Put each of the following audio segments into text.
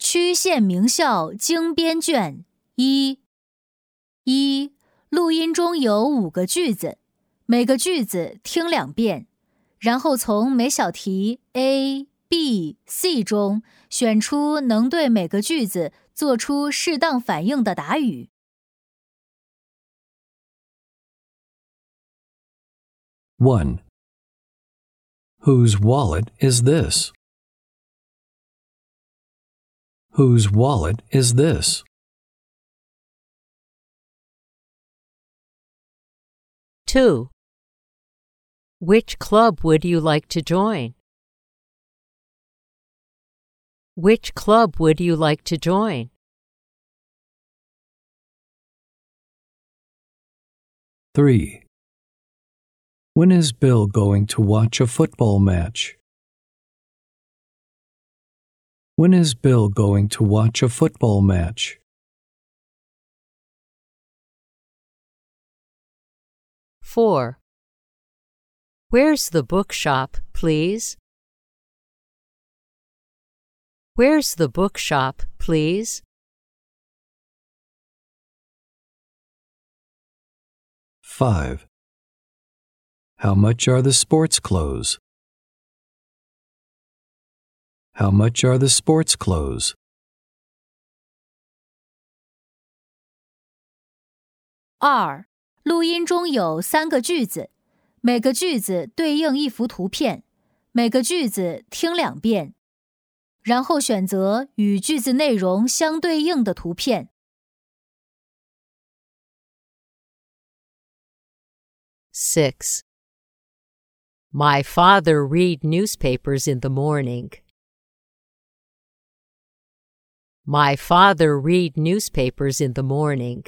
区县名校精编卷一。录音中有5个句子，每个句子听2遍，然后从每小题 A、B、C 中选出能对每个句子做出适当反应的答语。 1. Whose wallet is this? Whose wallet is this? 2. Which club would you like to join? Which club would you like to join? 3. When is Bill going to watch a football match? When is Bill going to watch a football match? 4. Where's the bookshop, please? Where's the bookshop, please? 5. How much are the sports clothes? How much are the sports clothes? 2. 录音中有3个句子，每个句子对应一幅图片，每个句子听2遍，然后选择与句子内容相对应的图片。 6. My father read newspapers in the morning. My father read newspapers in the morning.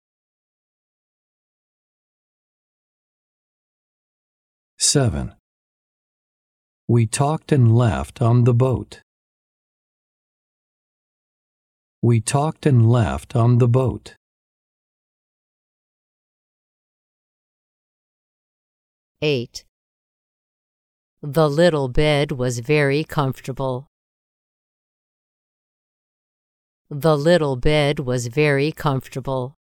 7. We talked and laughed on the boat. We talked and laughed on the boat. 8. The little bed was very comfortable. The little bed was very comfortable.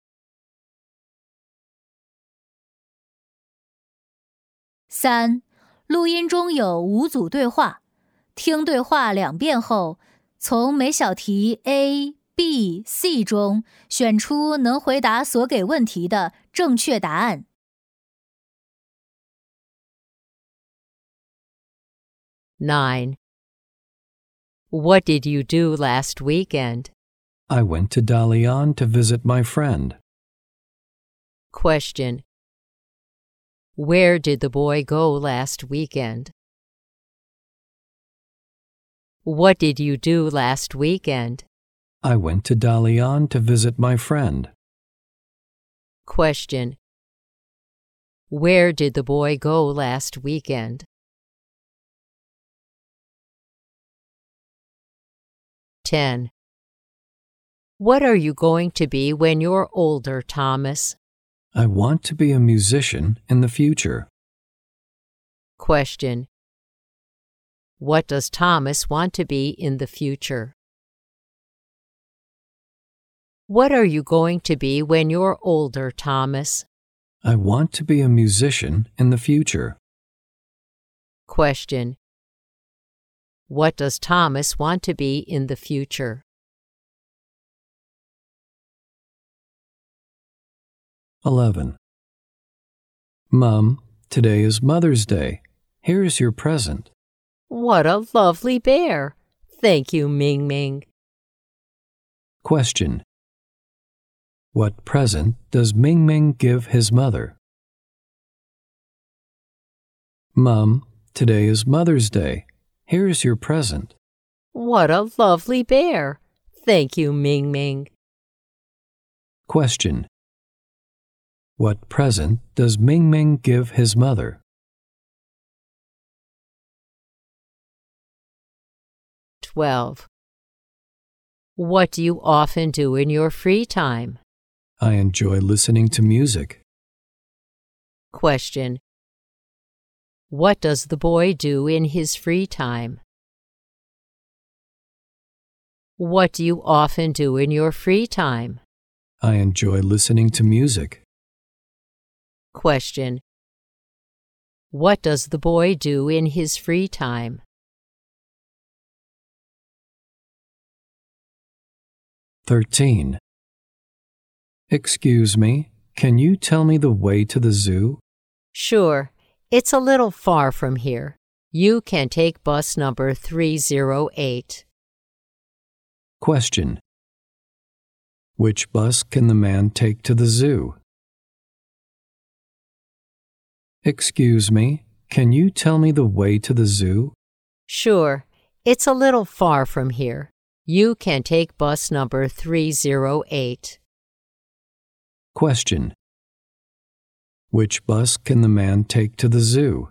3. 录音中有5组对话，听对话2遍后，从每小题 A、B、C 中选出能回答所给问题的正确答案。 9. What did you do last weekend? I went to Dalian to visit my friend. Question. Where did the boy go last weekend? What did you do last weekend? I went to Dalian to visit my friend. Question. Where did the boy go last weekend? 10. What are you going to be when you're older, Thomas? I want to be a musician in the future. Question. What does Thomas want to be in the future? What are you going to be when you're older, Thomas? I want to be a musician in the future. Question. What does Thomas want to be in the future? 11. Mom, today is Mother's Day. Here is your present. What a lovely bear! Thank you, Ming Ming. Question. What present does Ming Ming give his mother? Mom, today is Mother's Day. Here is your present. What a lovely bear! Thank you, Ming Ming. Question. What present does Ming Ming give his mother? 12. What do you often do in your free time? I enjoy listening to music. Question. What does the boy do in his free time? What do you often do in your free time? I enjoy listening to music. Question. What does the boy do in his free time? 13. Excuse me, can you tell me the way to the zoo? Sure, it's a little far from here. You can take bus number 308. Question. Which bus can the man take to the zoo? Excuse me, can you tell me the way to the zoo? Sure, it's a little far from here. You can take bus number 308. Question. Which bus can the man take to the zoo?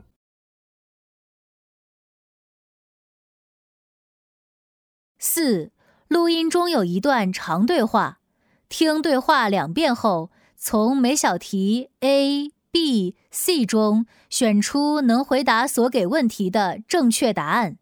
4. 录音中有一段长对话，听对话2遍后，从每小题 A、B、C 中选出能回答所给问题的正确答案。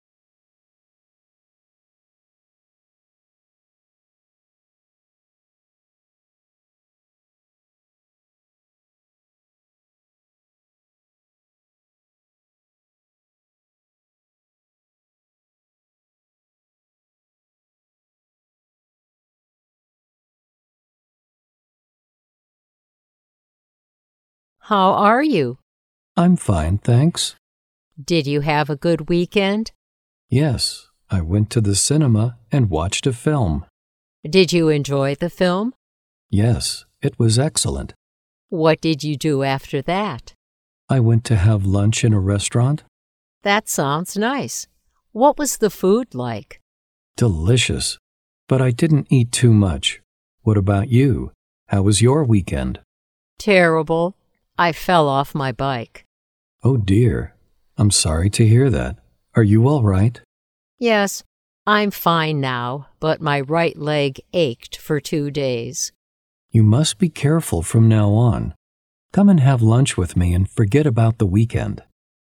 How are you? I'm fine, thanks. Did you have a good weekend? Yes, I went to the cinema and watched a film. Did you enjoy the film? Yes, it was excellent. What did you do after that? I went to have lunch in a restaurant. That sounds nice. What was the food like? Delicious. But I didn't eat too much. What about you? How was your weekend? Terrible. I fell off my bike. Oh dear. I'm sorry to hear that. Are you all right? Yes, I'm fine now, but my right leg ached for 2 days. You must be careful from now on. Come and have lunch with me and forget about the weekend.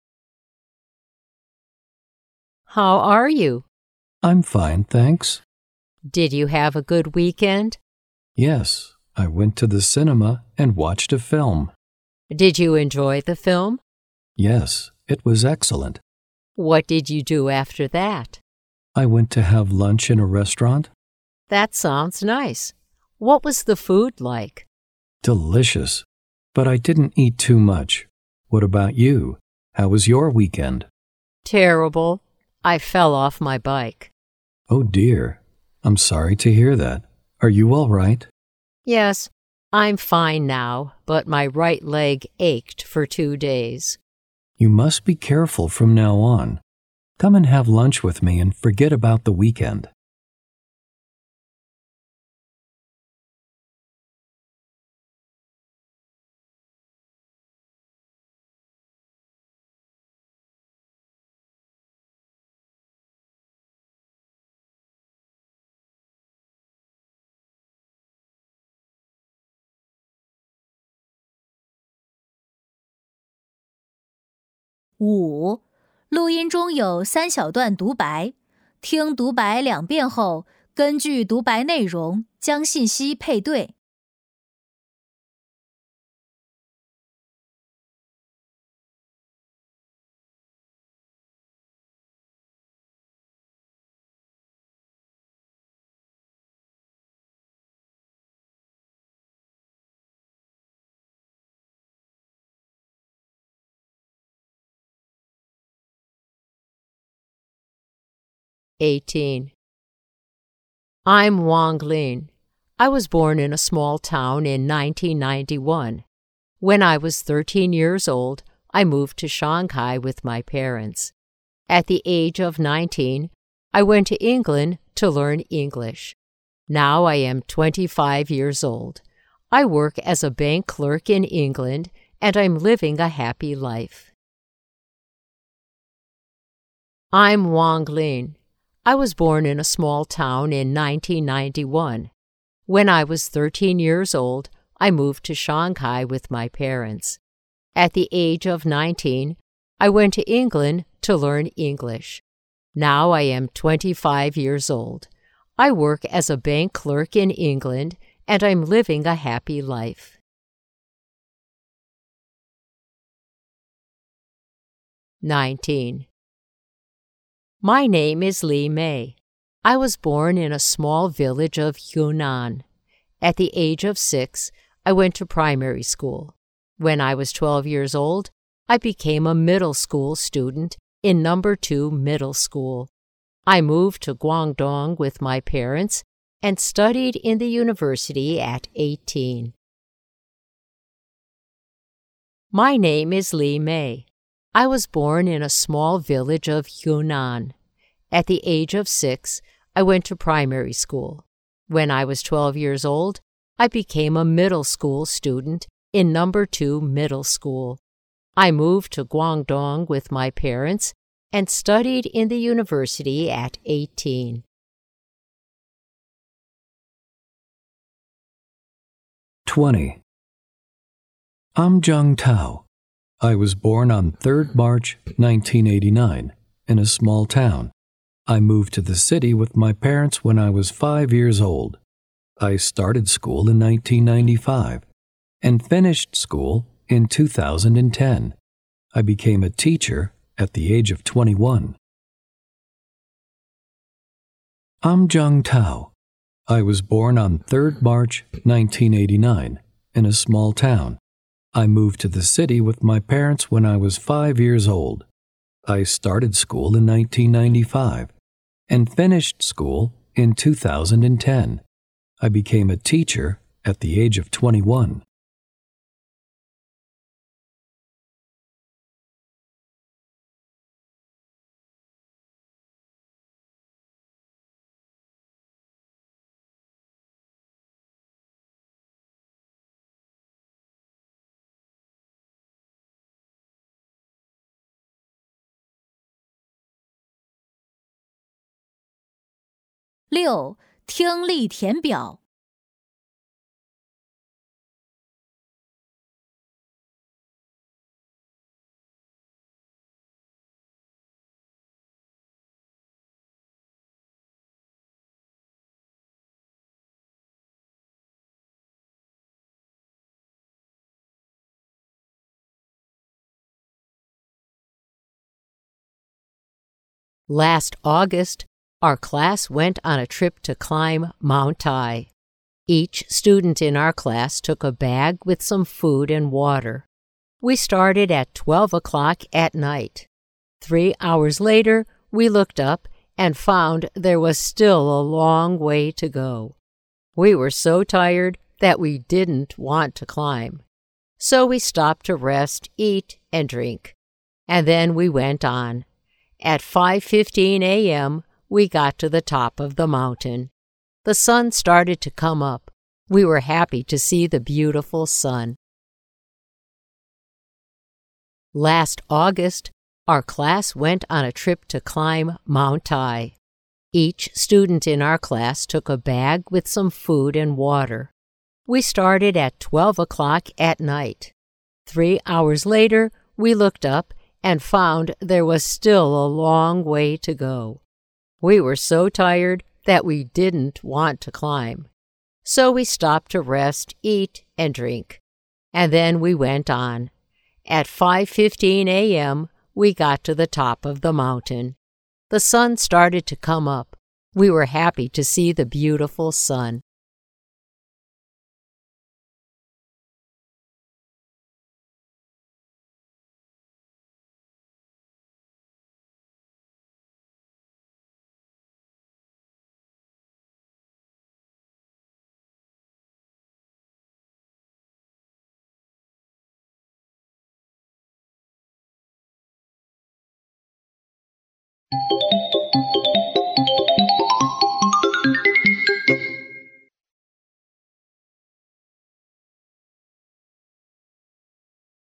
How are you? I'm fine, thanks. Did you have a good weekend? Yes, I went to the cinema and watched a film. Did you enjoy the film? Yes, it was excellent. What did you do after that? I went to have lunch in a restaurant. That sounds nice. What was the food like? Delicious. But I didn't eat too much. What about you? How was your weekend? Terrible. I fell off my bike. Oh dear. I'm sorry to hear that. Are you all right? Yes, I'm fine now, but my right leg ached for 2 days. You must be careful from now on. Come and have lunch with me and forget about the weekend. 5. 录音中有3小段独白，听独白2遍后，根据独白内容将信息配对。 18. I'm Wang Lin. I was born in a small town in 1991. When I was 13 years old, I moved to Shanghai with my parents. At the age of 19, I went to England to learn English. Now I am 25 years old. I work as a bank clerk in England, and I'm living a happy life. I'm Wang Lin. I was born in a small town in 1991. When I was 13 years old, I moved to Shanghai with my parents. At the age of 19, I went to England to learn English. Now I am 25 years old. I work as a bank clerk in England, and I'm living a happy life. 19. My name is Li Mei. I was born in a small village of Yunnan. At the age of 6, I went to primary school. When I was 12 years old, I became a middle school student in No. 2 Middle School. I moved to Guangdong with my parents and studied in the university at 18. My name is Li Mei. I was born in a small village of Yunnan. At the age of 6, I went to primary school. When I was 12 years old, I became a middle school student in No. 2 Middle School. I moved to Guangdong with my parents and studied in the university at 18. 20. I'm Zhang Tao. I was born on 3rd March 1989 in a small town. I moved to the city with my parents when I was 5 years old. I started school in 1995 and finished school in 2010. I became a teacher at the age of 21. I'm Zhang Tao. I was born on 3rd March 1989 in a small town. I moved to the city with my parents when I was 5 years old. I started school in 1995 and finished school in 2010. I became a teacher at the age of 21. (6) 听力填表。 Last August, our class went on a trip to climb Mount Tai. Each student in our class took a bag with some food and water. We started at 12 o'clock at night. 3 hours later, we looked up and found there was still a long way to go. We were so tired that we didn't want to climb. So we stopped to rest, eat, and drink. And then we went on. At 5:15 a.m., we got to the top of the mountain. The sun started to come up. We were happy to see the beautiful sun. Last August, our class went on a trip to climb Mount Tai. Each student in our class took a bag with some food and water. We started at 12 o'clock at night. 3 hours later, we looked up and found there was still a long way to go. We were so tired that we didn't want to climb. So we stopped to rest, eat, and drink. And then we went on. At 5:15 a.m., we got to the top of the mountain. The sun started to come up. We were happy to see the beautiful sun.